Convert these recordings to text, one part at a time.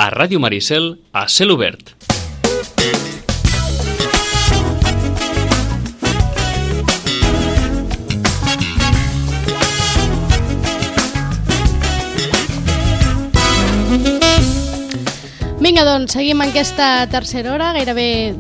A Ràdio Maricel, a cel obert. Vinga, doncs, seguim en aquesta tercera hora, gairebé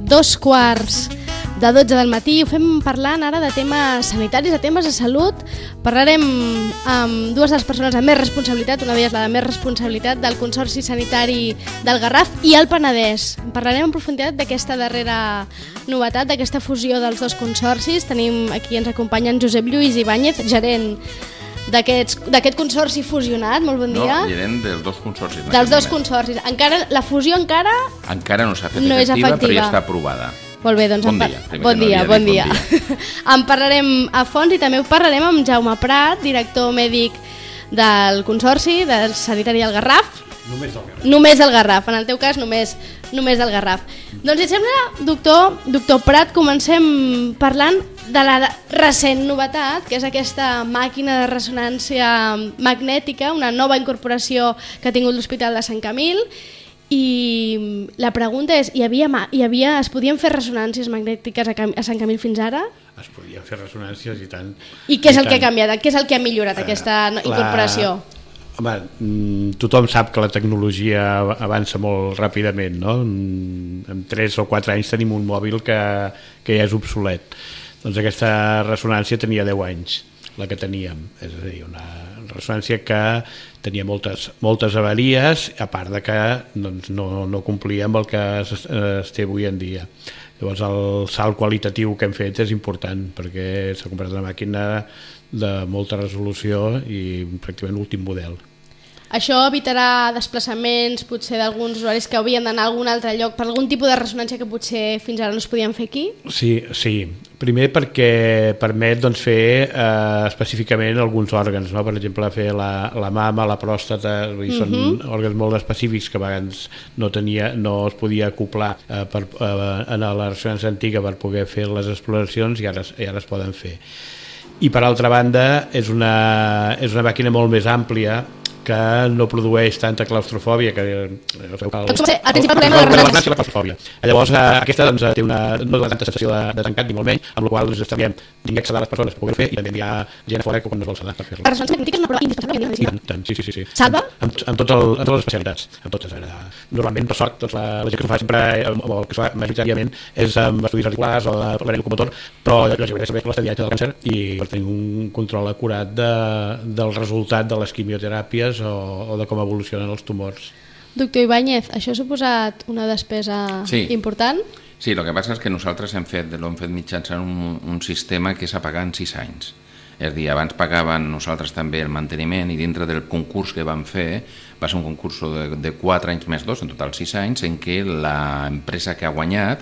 11:45 del matí. Ho fem parlant ara de temes sanitaris, de temes de salut. Parlarem amb dues de les persones amb més responsabilitat, una d'elles la de més responsabilitat del Consorci Sanitari del Garraf i el Penedès. Parlarem en profunditat d'aquesta darrera novetat, d'aquesta fusió dels dos consorcis. Tenim aquí, ens acompanyen Josep Lluís Ibáñez, gerent d'aquest consorci fusionat. Molt bon dia. No, gerent dels dos consorcis. Dels dos consorcis. La fusió encara no s'ha fet no efectiva, però ja està aprovada. Molt bé, doncs bon dia. En parlarem a fons i també parlarem amb Jaume Prat, director mèdic del Consorci del Sanitari del Garraf. Només del Garraf, en el teu cas només del Garraf. Doncs si et sembla, doctor Prat, comencem parlant de la recent novetat, que és aquesta màquina de ressonància magnètica, una nova incorporació que ha tingut l'Hospital de Sant Camil. I la pregunta és, es podien fer ressonàncies magnètiques a Sant Camil fins ara? Es podien fer ressonàncies i tant. I què és el que ha canviat? Què és el que ha millorat aquesta incorporació? Home, tothom sap que la tecnologia avança molt ràpidament, no? En 3 o 4 anys tenim un mòbil que ja és obsolet. Doncs aquesta ressonància tenia 10 anys, la que teníem. És a dir, una ressonància que tenia moltes avaries, a part de que doncs, no complia amb el que es té avui en dia. Llavors el salt qualitatiu que hem fet és important, perquè s'ha comprat una màquina de molta resolució i pràcticament l'últim model. Això evitarà desplaçaments potser d'alguns usuaris que haurien d'anar a algun altre lloc per algun tipus de ressonància que potser fins ara no es podien fer aquí? Sí. Primer perquè permet fer específicament alguns òrgans, no? Per exemple, fer la mama, la pròstata, són òrgans molt específics que a vegades no es podia acoplar en la ressonància antiga per poder fer les exploracions i ara es poden fer. I per altra banda és una màquina molt més àmplia que no produeix tanta claustrofòbia que el principal problema de la claustrofòbia. Llavors aquesta té no dona tanta sensació de tancat ni molt menys, amb la qual cosa estalviem tinc acceder a les persones per poder-ho fer i també hi ha gent a fora que quan no es vol sedar per fer-lo. La ressonància magnètica és una prova indispensable. Sí. Salva? En totes les especialitats. Normalment, per sort, la gent que s'ho fa sempre, o que s'ho fa majoritàriament, és amb estudis articulars o de l'aparell locomotor, però lògicament és per l'estadiatge del càncer i per tenir un control acurat del resultat de les quimioteràpies o de com evolucionen els tumors. Doctor Ibáñez, això ha suposat una despesa important? Sí, el que passa és que nosaltres l'hem fet mitjançant un sistema que és a pagar en 6 anys. És a dir, abans pagàvem nosaltres també el manteniment i dintre del concurs que vam fer va ser un concurs de 4 anys més 2, en total 6 anys, en què l'empresa que ha guanyat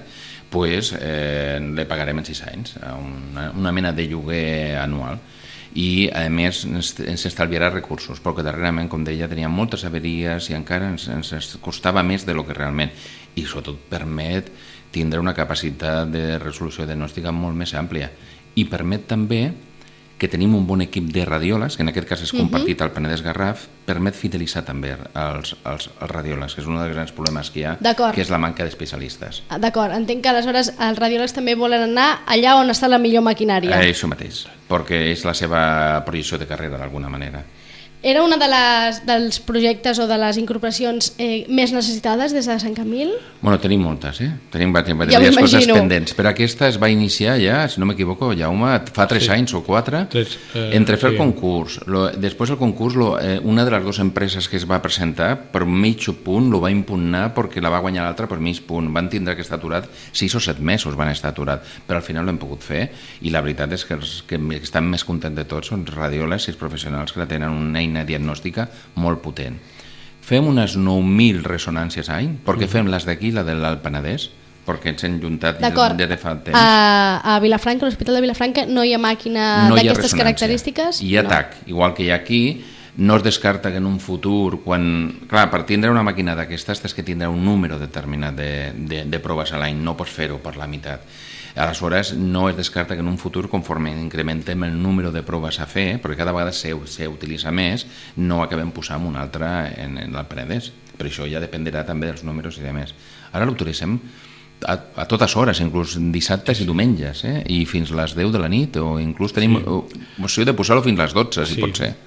le pagarem en 6 anys, una mena de lloguer anual. I a més ens estalviarà recursos, perquè darrerament, com deia, teníem moltes averies i encara ens costava més del que realment, i sobretot permet tindre una capacitat de resolució diagnòstica molt més àmplia i permet també que tenim un bon equip de radiòlegs, que en aquest cas és compartit al Penedès Garraf, permet fidelitzar també els radiòlegs, que és un dels grans problemes que hi ha, que és la manca d'especialistes. D'acord, entenc que aleshores els radiòlegs també volen anar allà on està la millor maquinària. Això mateix, perquè és la seva projecció de carrera d'alguna manera. Era una dels projectes o de les incorporacions més necessitades des de Sant Camil? Bueno, tenim moltes, tenim diverses coses pendents, però aquesta es va iniciar ja, si no m'equivoco, Jaume, fa 3 anys o 4, entre fer el concurs. Després del concurs, una de les dues empreses que es va presentar, per mig punt, lo va impugnar perquè la va guanyar l'altra per mig punt. Van tindre que estar aturat 6 o 7 mesos, van estar aturat, però al final l'hem pogut fer, i la veritat és que els que estan més contents de tots són radiòlegs i els professionals que tenen una eina diagnòstica molt potent. Fem unes 9.000 ressonàncies a any, perquè fem les d'aquí, la del Penedès, perquè ens hem juntat des de fa temps. A Vilafranca, a l'Hospital de Vilafranca, no hi ha màquina d'aquestes característiques? Hi ha TAC, igual que hi ha aquí. No es descarta que en un futur, clar, per tindre una màquina d'aquestes tens que tindre un número determinat de proves a l'any, no pots fer-ho per la meitat. Aleshores, no es descarta que en un futur, conforme incrementem el número de proves a fer, perquè cada vegada s'utilitza més, no acabem posant una altra en el Penedès. però això ja dependrà també dels números i de més. Ara l'autoritzem a totes hores, inclús dissabtes i diumenges, i fins les 10 de la nit, o inclús tenim opció de posar-lo fins les 12, si pot ser.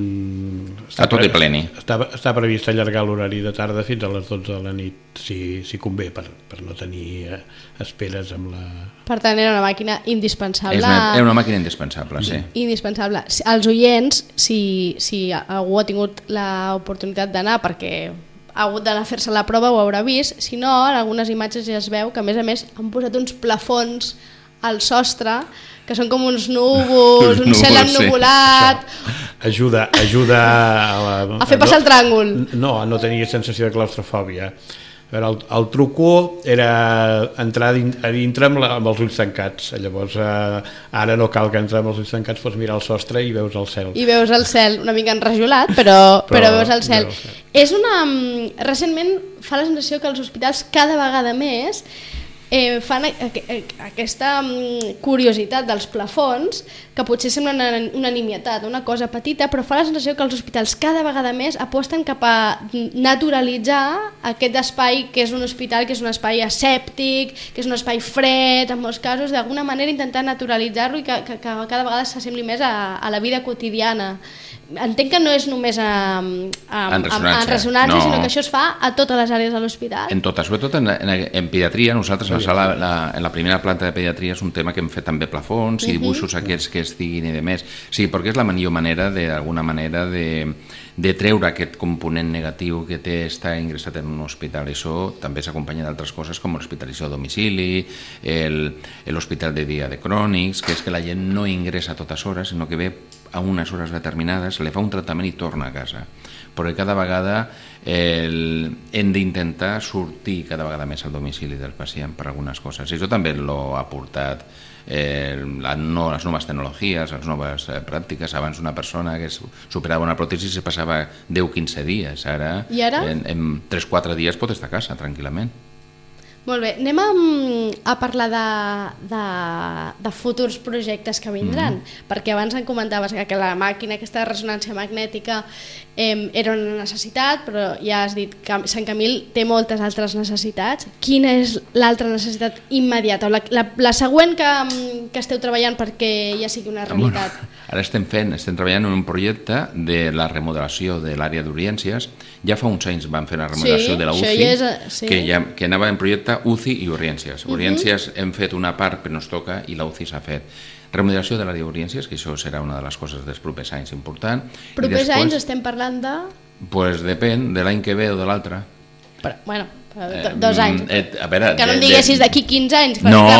A tot i pleni. Està previst allargar l'horari de tarda fins a les 12 de la nit, si convé, per no tenir esperes amb la... Per tant, era una màquina indispensable. Era una màquina indispensable, sí. Indispensable. Els oients, si algú ha tingut l'oportunitat d'anar perquè ha hagut d'anar a fer-se la prova, ho haurà vist. Si no, en algunes imatges ja es veu que, a més, han posat uns plafons al sostre que són com uns núvols, un cel ennuvolat... Ajuda a fer passar el tràngol. No, a no tenir sensació de claustrofòbia. El truco era entrar a dintre amb els ulls tancats. Llavors ara no cal que entrar amb els ulls tancats, pots mirar el sostre i veus el cel. I veus el cel una mica enrajolat, però veus el cel. Recentment fa la sensació que els hospitals cada vegada més fan aquesta curiositat dels plafons, que potser sembla una nimietat, una cosa petita, però fa la sensació que els hospitals cada vegada més aposten cap a naturalitzar aquest espai que és un hospital, que és un espai asèptic, que és un espai fred, en molts casos, d'alguna manera intentar naturalitzar-lo i que cada vegada s'assembli més a la vida quotidiana. Entenc que no és només en ressonància, no, sinó que això es fa a totes les àrees de l'hospital. En totes, sobretot en pediatria. Nosaltres en la primera planta de pediatria és un tema que hem fet també plafons i dibuixos aquests que estiguin i de més. Sí, perquè és la millor manera, d'alguna manera, de treure aquest component negatiu que té estar ingressat en un hospital. Això també s'acompanya d'altres coses com l'hospitalització a domicili, l'hospital de dia de crònics, que és que la gent no ingressa a totes hores, sinó que ve a unes hores determinades, li fa un tractament i torna a casa. Però cada vegada hem d'intentar sortir cada vegada més al domicili del pacient per algunes coses. I això també l'ha aportat les noves tecnologies, les noves pràctiques. Abans una persona que superava una pròtesi se passava 10-15 dies. Ara? En 3-4 dies pot estar a casa tranquil·lament. Molt bé, anem a parlar de futurs projectes que vindran, perquè abans em comentaves que la màquina, aquesta ressonància magnètica, era una necessitat, però ja has dit que Sant Camil té moltes altres necessitats. Quina és l'altra necessitat immediata, la següent que esteu treballant perquè ja sigui una realitat? Ara estem treballant en un projecte de la remodelació de l'àrea d'urgències. Ja fa uns anys vam fer la remodelació de la UCI, que anava en projecte UCI i urgències. Urgències hem fet una part però no es toca i la UCI s'ha fet. Remodelació de l'àrea d'urgències, que això serà una de les coses dels propers anys important. Propers anys estem parlant de... Pues depèn, de l'any que ve o de l'altre. Bueno, 2 anys. Que no em diguessis d'aquí 15 anys.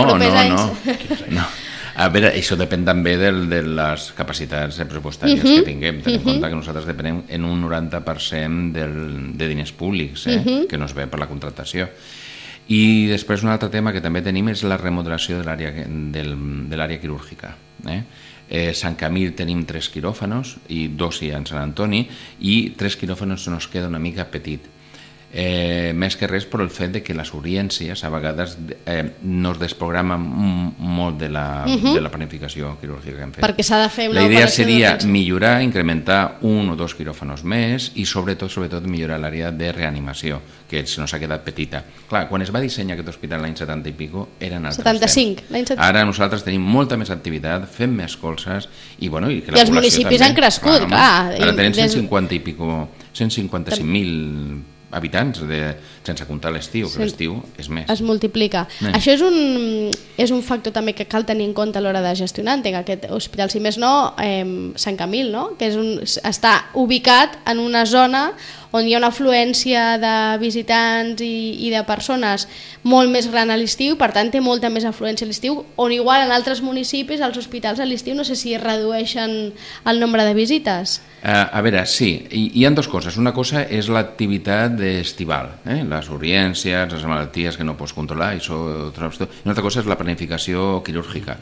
No. A veure, això depèn també de les capacitats pressupostàries que tinguem. Tenim en compte que nosaltres depenem en un 90% de diners públics, que no es ve per la contractació. I després un altre tema que també tenim és la remodelació de l'àrea quirúrgica. Sant Camil tenim 3 quiròfanos i 2 hi ha en Sant Antoni, i 3 quiròfanos nos queda una mica petit. Més que res per el fet de que les urgències a vegades no es desprogramen molt de la planificació quirúrgica que hem fet. Perquè s'ha de fer una operació. La idea seria millorar, incrementar 1 o 2 quiròfanos més i sobretot millorar l'àrea de reanimació, que se nos ha quedat petita. Clar, quan es va dissenyar aquest hospital l'any 70 i pico eren altres 75, l'any 75. Ara nosaltres tenim molta més activitat, fem més colzes i que els municipis han crescut, clar. Ara tenim 150 i pico, 155.000 habitants, sense comptar l'estiu, que l'estiu és més. Es multiplica. Això és un factor també que cal tenir en compte a l'hora de gestionar. Entenc aquest hospital, si més no, Sant Camil, no? Que està ubicat en una zona on hi ha una afluència de visitants i de persones molt més gran a l'estiu, per tant té molta més afluència a l'estiu, on igual en altres municipis, els hospitals a l'estiu, no sé si redueixen el nombre de visites. A veure, sí, hi ha dues coses. Una cosa és l'activitat estival, les urgències, les malalties que no pots controlar, i una altra cosa és la planificació quirúrgica.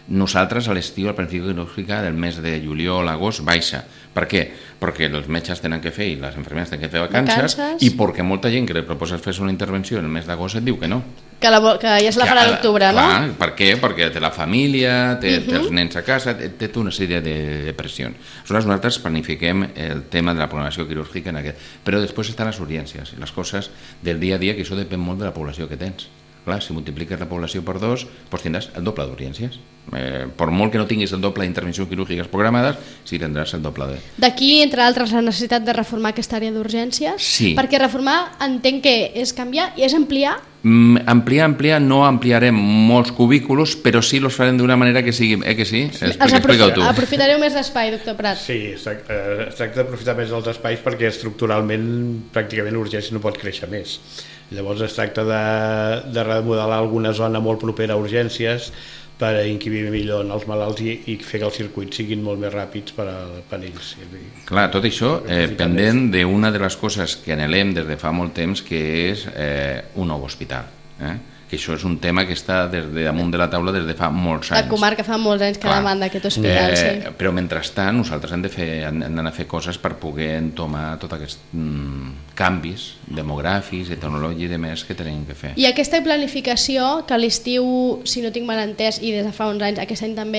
Nosaltres a l'estiu, la planificació quirúrgica del mes de juliol, agost, baixa. Per què? Perquè els metges tenen que fer i les infermeres tenen que fer vacances i perquè molta gent que li proposes fer una intervenció en el mes d'agost et diu que no. Que ja se la farà a l'octubre, no? Clar, per què? Perquè té la família, té els nens a casa, té tota una sèrie de pressions. Nosaltres planifiquem el tema de la programació quirúrgica en aquest, però després estan les urgències i les coses del dia a dia, que això depèn molt de la població que tens. Clar, si multipliques la població per 2, doncs tindràs el doble d'urgències. Per molt que no tinguis el doble d'intervencions quirúrgiques programades, sí tindràs el doble de... D'aquí, entre altres, la necessitat de reformar aquesta àrea d'urgències? Sí. Perquè reformar entenc que és canviar i és ampliar? Ampliar, no ampliarem molts cubículos, però sí los farem d'una manera que sigui... que sí? Explica-ho tu. Aprofitareu més d'espai, doctor Prat. Sí, es tracta d'aprofitar més els espais perquè estructuralment pràcticament l'urgència no pot créixer més. Llavors es tracta de remodelar alguna zona molt propera a urgències per inquibir millor en els malalts i fer que els circuits siguin molt més ràpids per a ells. Clar, tot això pendent d'una de les coses que anhelem des de fa molt temps, que és un nou hospital. Que això és un tema que està des de damunt de la taula des de fa molts anys. La comarca fa molts anys que demanda aquest hospital, sí. Però mentrestant nosaltres hem d'anar a fer coses per poder entomar tots aquests canvis demogràfics, tecnològics i demés que tenim que fer. I aquesta planificació, que a l'estiu, si no tinc mal entès, i des de fa uns anys, aquest any també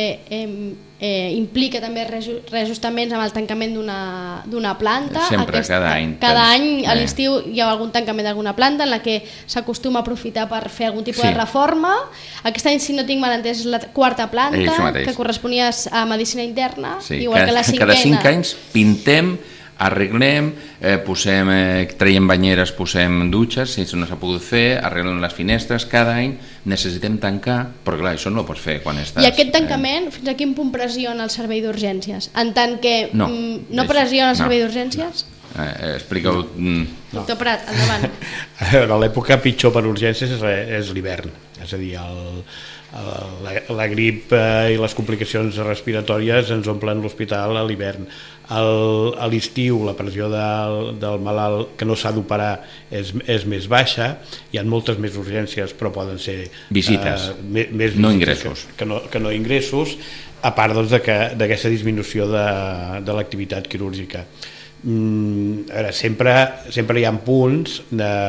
implica també reajustaments amb el tancament d'una planta. Sempre, cada any. Cada any a l'estiu hi ha algun tancament d'alguna planta en la que s'acostuma a aprofitar per fer algun tipus de reforma. Aquest any, si no tinc mal entès, és la quarta planta, que corresponia a medicina interna, igual que la cinquena. Cada 5 anys pintem, arreglem, traiem banyeres, posem dutxes, si no s'ha pogut fer, arreglem les finestres, cada any necessitem tancar, però clar, això no ho pots fer quan estàs... I aquest tancament, fins a quin punt pressiona el servei d'urgències? En tant que no pressiona el servei d'urgències? Explica-ho. Doctor Prat, endavant. A l'època pitjor per urgències és l'hivern, és a dir, la grip i les complicacions respiratòries ens omplen l'hospital a l'hivern. A l'estiu la pressió del malalt que no s'ha d'operar és més baixa, hi ha moltes més urgències, però poden ser visites, no ingressos, que no ingressos, a part d'aquesta disminució de l'activitat quirúrgica. Sempre hi ha punts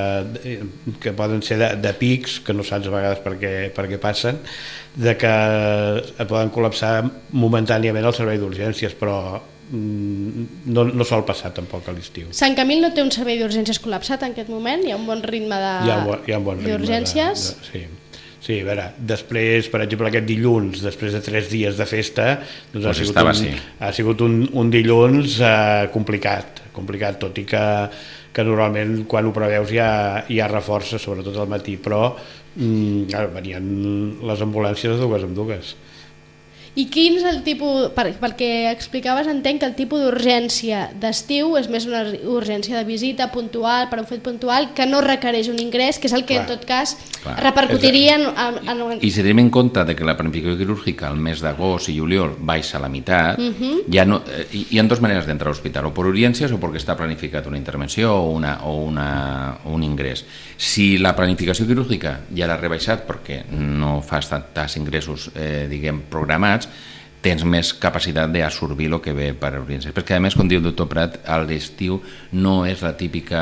que poden ser de pics, que no saps a vegades per què passen, de que et poden col·lapsar momentàniament el servei d'urgències, però no sol passar tampoc a l'estiu. Sant Camil no té un servei d'urgències col·lapsat en aquest moment? Hi ha un bon ritme d'urgències? Sí, a veure, després, per exemple, aquest dilluns, després de 3 dies de festa, doncs ha sigut un dilluns complicat, tot i que normalment quan ho preveus hi ha reforça, sobretot al matí, però venien les ambulàncies de dues en dues. I quin és el tipus, perquè explicaves, entenc que el tipus d'urgència d'estiu és més una urgència de visita puntual, per un fet puntual, que no requereix un ingrés, que és el que en tot cas repercutiria en... I si tenim en compte que la planificació quirúrgica al mes d'agost i juliol baixa a la meitat, hi ha dues maneres d'entrar a l'hospital, o per urgències o perquè està planificat una intervenció o un ingrés. Si la planificació quirúrgica ja l'ha rebaixat perquè no fas tants ingressos, diguem, programats, tens més capacitat d'absorbir el que ve per urgències. Perquè a més, com diu el doctor Prat, a l'estiu no és la típica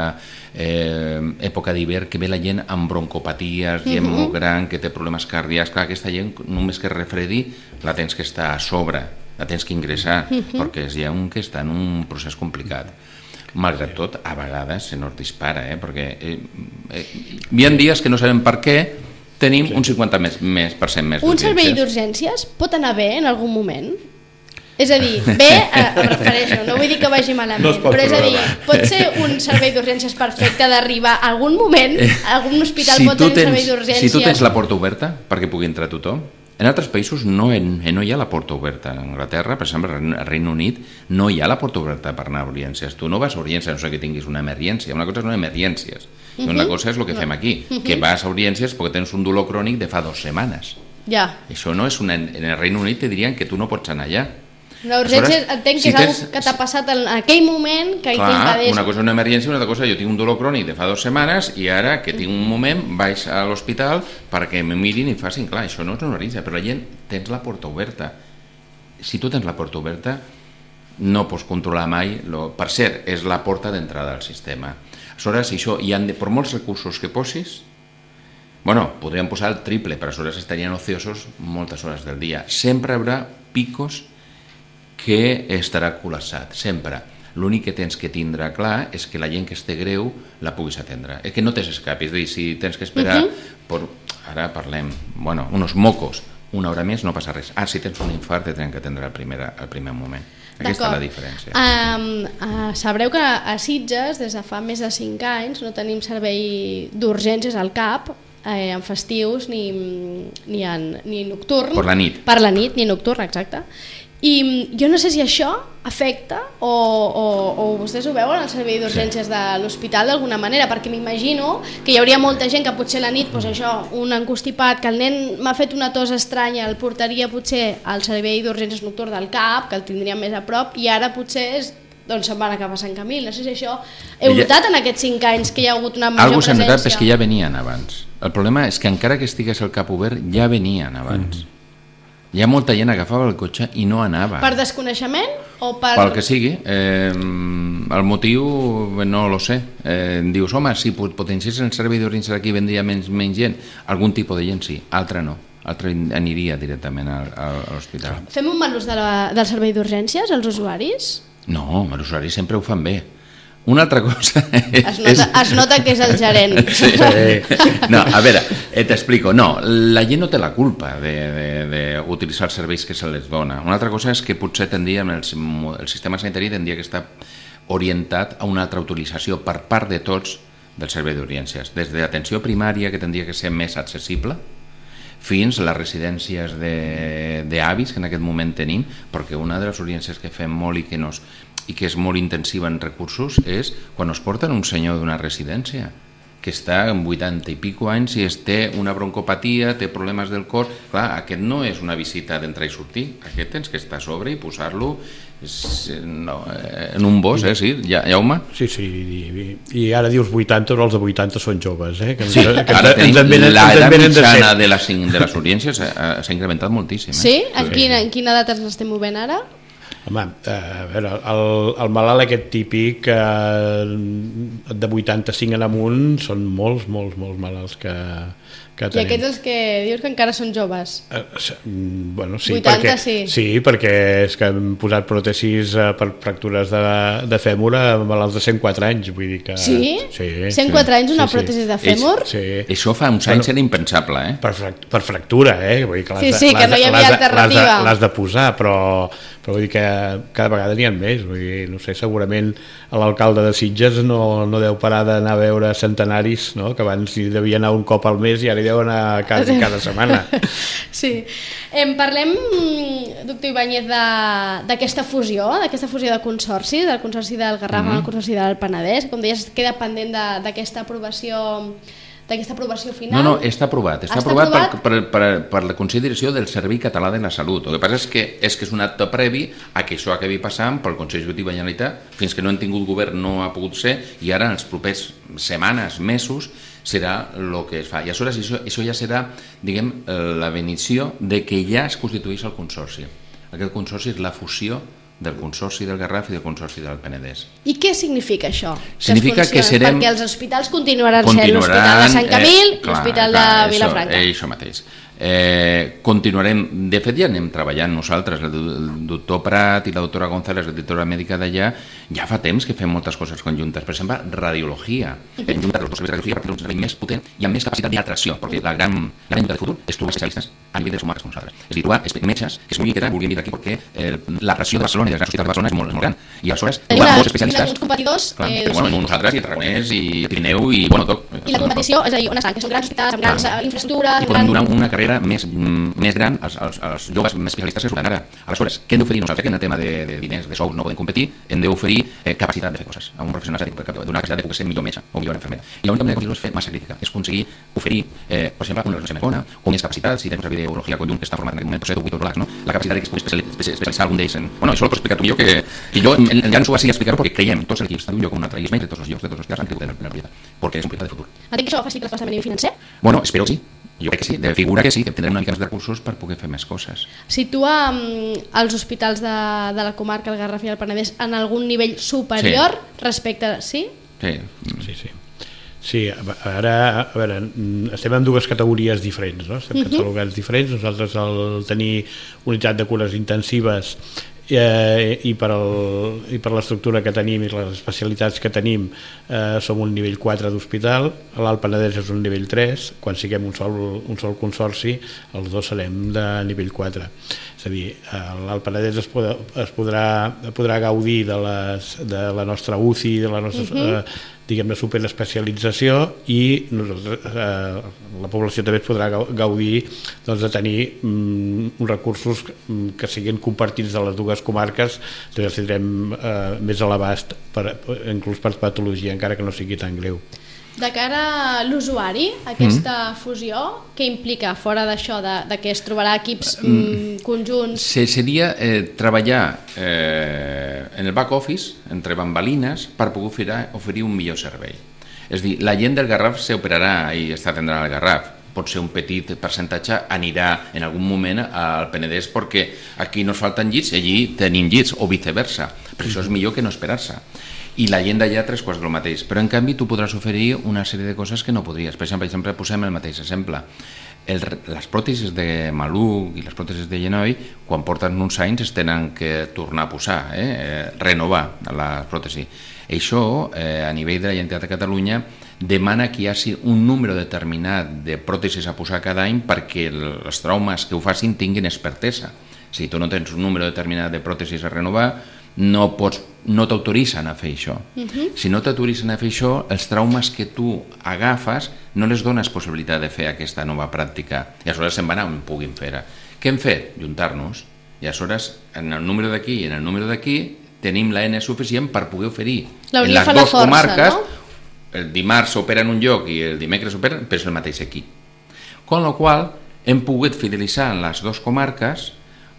època d'hivern que ve la gent amb broncopaties, gent molt gran, que té problemes cardíacs. Clar, aquesta gent només que refredi la tens que estar a sobre, la tens que ingressar, perquè és gent que està en un procés complicat. Malgrat tot, a vegades se nos dispara, perquè hi ha dies que no sabem per què tenim un 50% més d'urgències. Un servei d'urgències pot anar bé en algun moment? És a dir, bé, em refereixo, no vull dir que vagi malament, però és a dir, pot ser un servei d'urgències perfecte d'arribar a algun moment, algun hospital pot tenir un servei d'urgències... Si tu tens la porta oberta perquè pugui entrar tothom, en altres països no hi ha la porta oberta. En Anglaterra, per exemple, al Regne Unit, no hi ha la porta oberta per anar a urgències. Tu no vas a urgències, no sé que tinguis una emergència. Una cosa és una emergències. I una cosa és el que fem aquí, que vas a urgències perquè tens un dolor crònic de fa 2 setmanes. Ja. Això no és en el Regne Unit te dirien que tu no pots anar allà. Una urgència entenc que és una que t'ha passat en aquell moment que t'impedeix... Una cosa és una emergència, una altra cosa, jo tinc un dolor crònic de fa 2 setmanes i ara que tinc un moment vaig a l'hospital perquè me mirin i facin, clar, això no és una urgència, però la gent tens la porta oberta. Si tu tens la porta oberta no pots controlar mai, per cert, és la porta d'entrada al sistema. Aleshores, això, per molts recursos que posis, podríem posar el triple, però aleshores estarien ociosos moltes hores del dia. Sempre hi haurà picos que estarà col·lapsat, sempre. L'únic que tens que tindre clar és que la gent que esté greu la puguis atendre. És que no tens escap, és a dir, si tens que esperar, ara parlem, uns mocos, 1 hora més no passa res. Si tens un infart te tenen que atendre al primer moment. Aquesta és la diferència. Sabreu que a Sitges, des de fa més de 5 anys, no tenim servei d'urgències al CAP, en festius ni nocturn. Per la nit. Per la nit, ni nocturn, exacte. I jo no sé si això afecta o vostès ho veuen al servei d'urgències de l'hospital d'alguna manera, perquè m'imagino que hi hauria molta gent que potser a la nit, un encostipat, que el nen m'ha fet una tos estranya, el portaria potser al servei d'urgències nocturn del CAP, que el tindria més a prop, i ara potser se'n van a cap a Sant Camil. No sé si això heu notat en aquests 5 anys que hi ha hagut una major presència. Algú s'ha notat, és que ja venien abans. El problema és que encara que estigués el CAP obert, ja venien abans. Hi ha molta gent que agafava el cotxe i no anava. Per desconeixement o per... Pel que sigui. El motiu no lo sé. Dius, home, si potenciés el servei d'urgències aquí vendria menys gent. Algun tipus de gent sí, altra no. Altra aniria directament a l'hospital. Fem un mal ús del servei d'urgències, els usuaris? No, els usuaris sempre ho fan bé. Una altra cosa... Es nota que és el gerent. Sí. No, a veure, t'explico. No, la gent no té la culpa d'utilitzar els serveis que se les dona. Una altra cosa és que potser el sistema sanitari tindria que estar orientat a una altra utilització per part de tots del servei d'urgències. Des de l'atenció primària, que tindria que ser més accessible, fins a les residències d'avis que en aquest moment tenim, perquè una de les urgències que fem molt i que és molt intensiva en recursos és quan es porten un senyor d'una residència que està amb 80 i pico anys i té una broncopatia, té problemes del cor. Clar, aquest no és una visita d'entrar i sortir, aquest tens que estar a sobre i posar-lo en un bos, sí, Jaume? Sí, i ara dius 80, però els de 80 són joves, Sí, ara tenim l'edat mitjana de les urgències s'ha incrementat moltíssim. Sí? En quina edat ens estem movent ara? Home, a veure, el malalt aquest típic de 85 en amunt són molts malalts que tenim. I aquests els que dius que encara són joves? Bueno, sí, 80 sí, perquè és que hem posat pròtesis per fractures de fèmur a malalts de 104 anys, vull dir que... Sí? 104 anys una pròtesi de fèmur? Sí. Això fa uns anys era impensable, Per fractura, vull dir que sí, que no hi havia alternativa. L'has de posar, però vull dir que cada vegada n'hi ha més, vull dir, no sé, segurament l'alcalde de Sitges no deu parar d'anar a veure centenaris, no? Que abans hi devia anar un cop al mes i ara hi deu anar cada setmana. Sí. Parlem, doctor Ibáñez, d'aquesta fusió de consorcis, del Consorci del Garraf amb el Consorci del Penedès, com deies, queda pendent d'aquesta aprovació final? No, està aprovat. Està aprovat per la consideració del Servei Català de la Salut. El que passa és que és un acte previ a que això acabi passant pel Consell Executiu de la Generalitat. Fins que no han tingut govern no ha pogut ser, i ara en els propers setmanes, mesos, serà el que es fa. I aleshores això ja serà, diguem, la benedició de que ja es constitueix el Consorci. Aquest Consorci és la fusió del Consorci del Garraf i del Consorci del Penedès. I què significa això? Significa que serem... Perquè els hospitals continuaran sent l'Hospital de Sant Camil i l'Hospital de Vilafranca. Això mateix. Continuarem, de fet ja anem treballant nosaltres, el doctor Prat i la doctora González, la directora mèdica d'allà, ja fa temps que fem moltes coses conjuntes. Per exemple, radiologia. En junta de radiologia per un servei més potent i amb més capacitat d'atracció, perquè la gran lluita del futur és trobar especialistes a nivell de les comarques com nosaltres. És a dir, trobar metges que es vulguin quedar, vulguin vir aquí, perquè la pressió de Barcelona i dels grans hospitals de Barcelona és molt gran. I aleshores trobar molts especialistes. Uns competidors... Nosaltres i Tarragonès i Pirineu i tot. I la competició, és a dir, on estan, que són grans hospitals, amb grans infraestructures... I podem donar una carrera carrera més gran, els joves més especialistes que surten ara. Aleshores, què hem d'oferir nosaltres? Que en el tema de diners, de sous, no podem competir, hem d'oferir capacitat de fer coses. A un professional s'ha d'una capacitat de poder ser millor metge o millor infermer. I l'única manera d'aconseguir-ho és fer massa crítica, és aconseguir oferir, per exemple, una relació més bona, o més capacitat, si tens una videologia conjunt que està format en aquest moment per 7 o 8 relax, no? La capacitat de que es pugui especialitzar algun d'ells. Bueno, això ho pots explicar tu millor que jo ja no s'ho vaig explicar-ho perquè creiem, tots els equips, tant un lloc com un altre, i els menys de tots els llocs, de tots els hospitals han cregut en el projecte, perquè és un projecte de futur. Ha dit que això facilita el desplaçament financer? Bueno, espero que sí. Jo crec que sí, de figura que sí, que tindrem una mica més de recursos per poder fer més coses. Situa els hospitals de la comarca, el Garraf i el Penedès, en algun nivell superior respecte... Sí? Sí. Sí, ara, a veure, estem en dues categories diferents, no? Estem catalogats diferents. Nosaltres, al tenir unitat de cures intensives i per l'estructura que tenim i les especialitats que tenim, som un nivell 4 d'hospital. L'Alt Penedès és un nivell 3. Quan siguem un sol consorci, els dos serem de nivell 4. És a dir, l'Alt Penedès es podrà gaudir de la nostra UCI, de la nostra diguem-ne superespecialització, i nosaltres, la població també es podrà gaudir de tenir uns recursos que siguin compartits de les dues comarques, també els tindrem més a l'abast, inclús per patologia, encara que no sigui tan greu. De cara a l'usuari, aquesta fusió, què implica fora d'això, de que es trobarà equips conjunts? Seria treballar en el back office, entre bambalines, per poder oferir un millor servei. És a dir, la gent del Garraf s'operarà i atendrà al Garraf. Pot ser un petit percentatge, anirà en algun moment al Penedès perquè aquí no falten llits i allí tenim llits, o viceversa. Per això és millor que no esperar-se. I la gent d'allà 3 quarts del mateix, però en canvi tu podràs oferir una sèrie de coses que no podries. Per exemple, posem el mateix exemple. Les pròtesis de maluc i les pròtesis de genoll, quan porten uns anys es tenen que tornar a posar, renovar la pròtesi. Això, a nivell de la Generalitat de Catalunya, demana que hi hagi un número determinat de pròtesis a posar cada any perquè els traumes que ho facin tinguin expertesa. Si tu no tens un número determinat de pròtesis a renovar, no t'autoritzen a fer això. Si no t'autoritzen a fer això, els traumes que tu agafes no les dones possibilitat de fer aquesta nova pràctica, i aleshores se'n van on puguin fer-ho. Què hem fet? Juntar-nos, i aleshores en el número d'aquí i en el número d'aquí tenim la N suficient per poder oferir en les dues comarques, el dimarts s'opera en un lloc i el dimecres s'opera, però és el mateix equip. Con la qual hem pogut fidelitzar en les dues comarques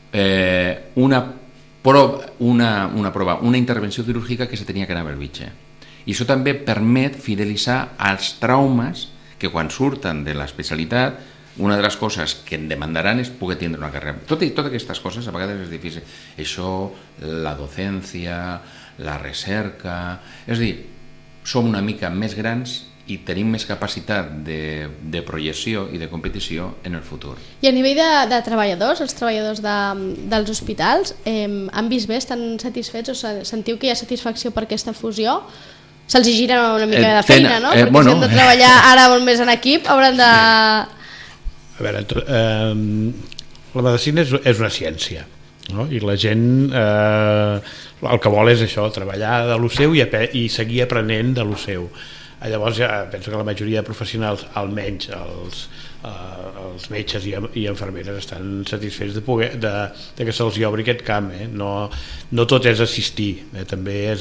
una intervenció quirúrgica que se tenia que anar a Bellvitge. I això també permet fidelitzar els traumes que quan surten de l'especialitat, una de les coses que en demandaran és poder tindre una carrera. Totes aquestes coses a vegades és difícil. Això, la docència, la recerca... És a dir, som una mica més grans i tenim més capacitat de projecció i de competició en el futur. I a nivell de treballadors, els treballadors dels hospitals, han vist bé, estan satisfets o sentiu que hi ha satisfacció per aquesta fusió? Se'ls gira una mica de feina, no? Perquè si han de treballar ara molt més en equip, hauran de... A veure, la medicina és una ciència, no? I la gent el que vol és això, treballar de lo seu i seguir aprenent de lo seu. Llavors penso que la majoria de professionals, almenys els metges i infermeres, estan satisfets de que se'ls obri aquest camp. No tot és assistir, també és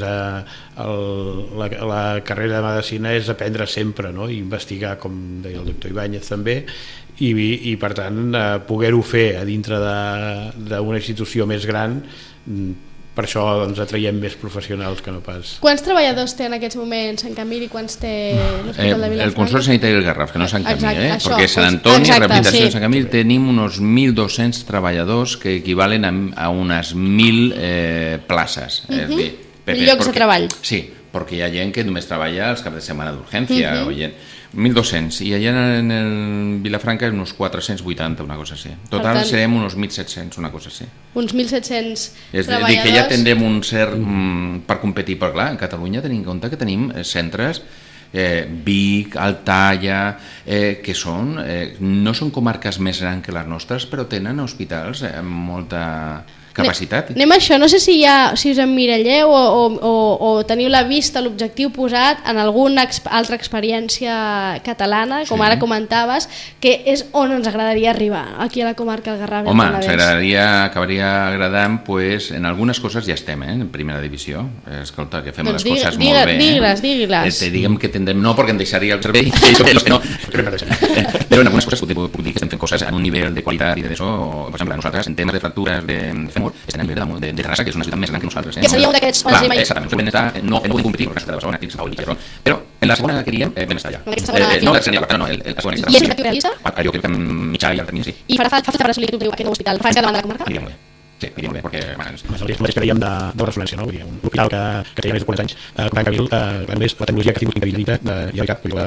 la carrera de medicina és aprendre sempre, no? I investigar, com deia el doctor Ibáñez també, i per tant poder-ho fer a dintre d'una institució més gran. Per això atraiem més professionals que no pas. Quants treballadors té en aquests moments Sant Camil i quants té l'Hospital de Vilafranca? El Consorci Sanitari del Garraf, que no Sant Camil, perquè Sant Antoni, Rehabilitació de Sant Camil, tenim uns 1.200 treballadors que equivalen a unes 1.000 places. Llocs de treball. Sí, perquè hi ha gent que només treballa els caps de setmana d'urgència, 1.200, i allà en el Vilafranca uns 480, una cosa així. Total serem uns 1.700, una cosa així. Uns 1.700 treballadors. És a dir, que ja tindrem un cert per competir, però clar, en Catalunya tenim en compte que tenim centres Vic, Altaya, que no són comarques més grans que les nostres, però tenen hospitals capacitat. Anem a això, no sé si us emmiralleu o teniu la vista, l'objectiu posat en alguna altra experiència catalana, com ara comentaves, que és on ens agradaria arribar, aquí a la comarca del Garraf. Home, ens acabaria agradant, pues, en algunes coses ja estem, en primera divisió. Escolta, que fem les coses molt bé. Digues. Diguem que tindrem, no, perquè em deixaria el servei, no. Però en algunes coses puc dir que estem fent coses en un nivell de qualitat i d'això. Per exemple, nosaltres, en temes de fractures de fèmur, estem a nivell de Terrassa, que és una ciutat més gran que nosaltres. Que seria un d'aquests on anem. Exactament, no podem competir perquè està de Barcelona, però en la segona que diríem vam estar allà. No, la segona extra. I és l'objectiu realista? Jo crec que en mitjà i al termini sí. I farà falta per assolir aquest nou hospital? Farà davant de la comarca? Aniria molt bé. Sí, aniria molt bé, perquè... És el mateix que dèiem de la ressonància, no? Vull dir, un hospital que té més de 40 anys, a Cabril, a més, la tecnologia que ha tingut increïbilitat, ja de cap,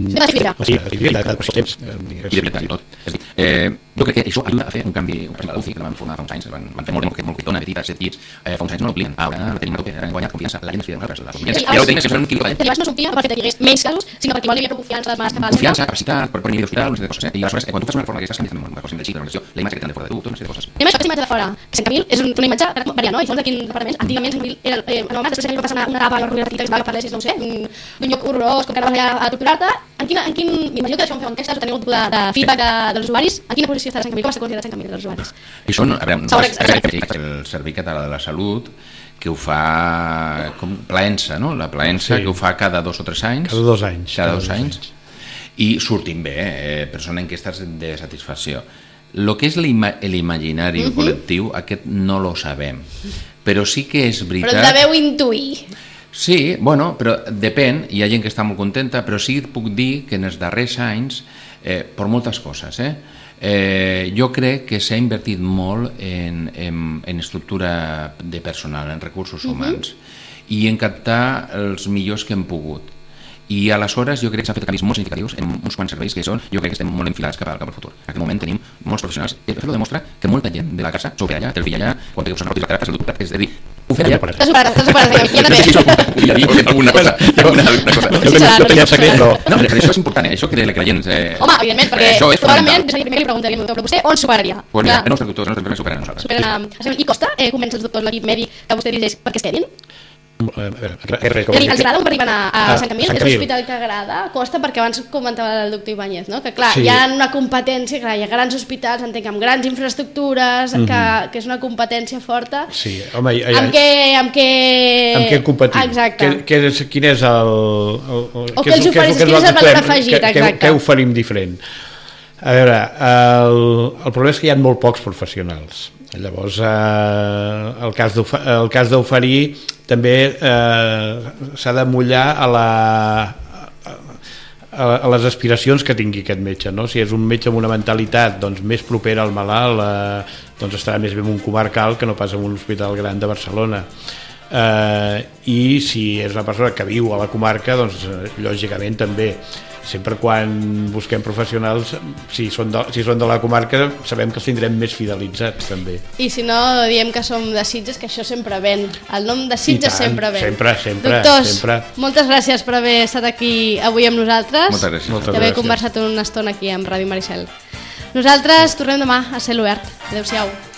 i de veritat i tot. És a dir, jo crec que això ajuda a fer un canvi, per exemple, l'UCI, que la van formar fa uns anys, van fer molt petona, petita, 7 llits, fa uns anys no l'oblien, ara la tenim a tope, han guanyat confiança, la gent es fia de nosaltres, la confiança, ja ho tenia, sempre un quilo de no s'omplia per fet que hi hagués menys casos, sinó perquè igual hi havia confiança, confiança, capacitat, per nivell d'hospital, una sèrie de coses, i aleshores, quan tu fas una reforma d'aquestes, canvies també una cosa de l'organització, la imatge que tenen de fora de tu, tota una sèrie de coses. Anem a això, aquesta imatge de fora, Sant Camil és una imatge variant, no? I segons de quin departament, antigament Sant Camil era el normal, després va passar una etapa a la ruralitat que parlessis, no ho sé, d'un lloc horrorós, com que anaves allà a torturar-te. Imagino que això em feu un text, teniu de feedback dels usuaris, en quina posició està Sant Camil, com està considerat Sant Camil dels usuaris? Això, a veure, el Servei Català de la Salut, que ho fa com Plaensa, no? La Plaensa, que ho fa cada 2 o 3 anys. Cada 2 anys. I sortim bé, però són enquestes de satisfacció. El que és l'imaginari col·lectiu, aquest no lo sabem, però sí que és veritat... Però el deveu intuir. Sí, bueno, però depèn, hi ha gent que està molt contenta, però sí puc dir que en els darrers anys, per moltes coses, jo crec que s'ha invertit molt en estructura de personal, en recursos humans, i en captar els millors que hem pogut. I aleshores jo crec que s'han fet canvis molt significatius en uns quants serveis que són, jo crec que estem molt enfilats cap al futur. En aquest moment tenim molts professionals. Fer-lo demostra que molta gent de la casa s'ho ve allà, té el fill allà, quan té que posar notis al doctorat, és a dir, ho fem allà. T'has superat, ja no ve. Alguna cosa. Jo tenia el secret, però... No, això és important, això que la gent... Home, evidentment, perquè probablement, primer li preguntaria al doctor, però vostè on superaria? Doncs mira, els nostres doctors, els nostres superen a nosaltres. I costa convèncer els doctors, l'equip mèdic, que vostè dirigeix perquè es quedin? Els agrada on arriben a Sant Camil? És l'hospital que agrada? Costa, perquè abans comentava el doctor Ibáñez, no? Que clar, hi ha una competència, clar, hi ha grans hospitals, entenc, amb grans infraestructures, que és una competència forta. Sí, home, amb què competim? Exacte. Quin és el... O què els ofereix, quin és el valor afegit, exacte. Què oferim diferent? A veure, el problema és que hi ha molt pocs professionals. Llavors, el cas d'oferir també s'ha de mullar a les aspiracions que tingui aquest metge, no? Si és un metge amb una mentalitat doncs, més propera al malalt, doncs estarà més bé en un comarcal que no pas en un hospital gran de Barcelona. I si és una persona que viu a la comarca, doncs lògicament també. Sempre quan busquem professionals, si són de la comarca, sabem que els tindrem més fidelitzats també. I si no, diem que som de Sitges, que això sempre ven. El nom de Sitges sempre ven. Sempre. Doctors, moltes gràcies per haver estat aquí avui amb nosaltres. Moltes gràcies. I haver conversat una estona aquí amb Ràdio Maricel. Nosaltres tornem demà a Cel Obert. Adéu-siau.